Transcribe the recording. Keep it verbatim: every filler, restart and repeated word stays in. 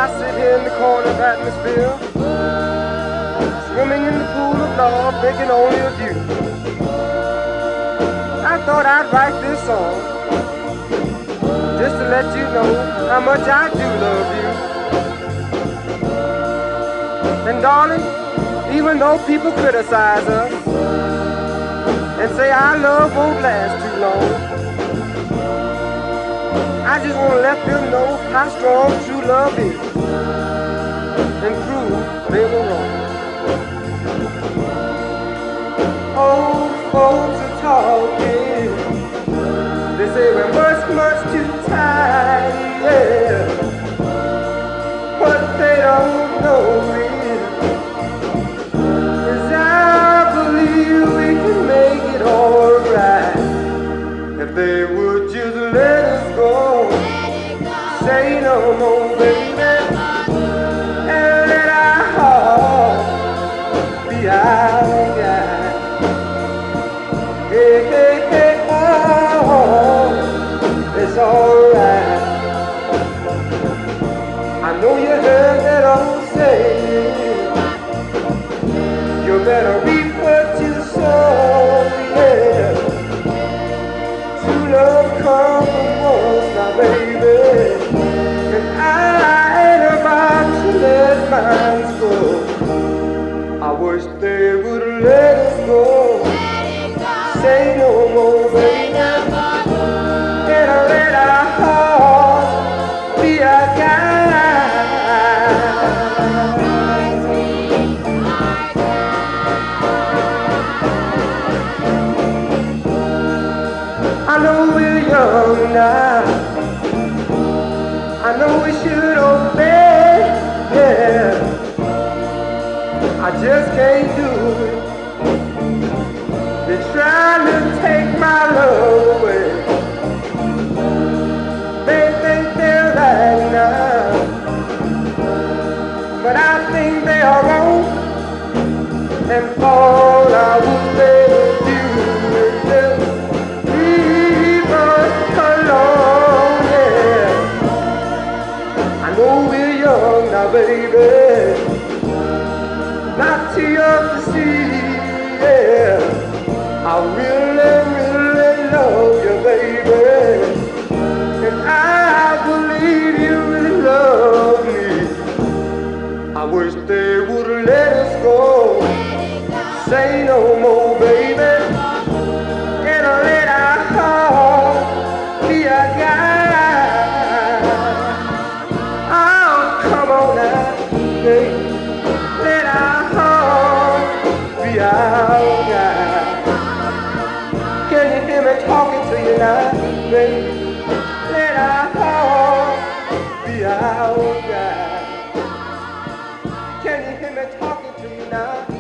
I sit here in the corner of atmosphere, swimming in the pool of love, thinking only of you. I thought I'd write this song just to let you know how much I do love you. And darling, even though people criticize us and say our love won't last too long, I just want to let them know how strong true love is and prove they were wrong. Old folks are talking, they say we're much, much too tired, yeah. What they don't know is, is I believe we can make it alright if they would just let us go. Say no more, baby, and let our hearts be our guide. Hey, hey, hey, oh, it's alright. I know you heard that old saying, you better reap what you sow, yeah. True love comes from once now, baby, and I ain't about to let mine go. I wish they would let us go. Say no more, baby, and let our hearts be our guide. I know we're young now, I know we should obey, yeah. I just can't do it. They're trying to take my love away. They think they're right now, but I think they are wrong. And all I would ever do is just leave us alone, yeah. I know we're young now, baby, not too young to see, yeah. I really, really love you, baby, and I believe you really love me. I wish they would let us go. Say no more, baby, and let our hearts be our guide. Oh, come on now, baby, let our hearts be our guide. Can you hear me talking to you now, baby? Let our hearts be our guide. Can you hear me talking to you now?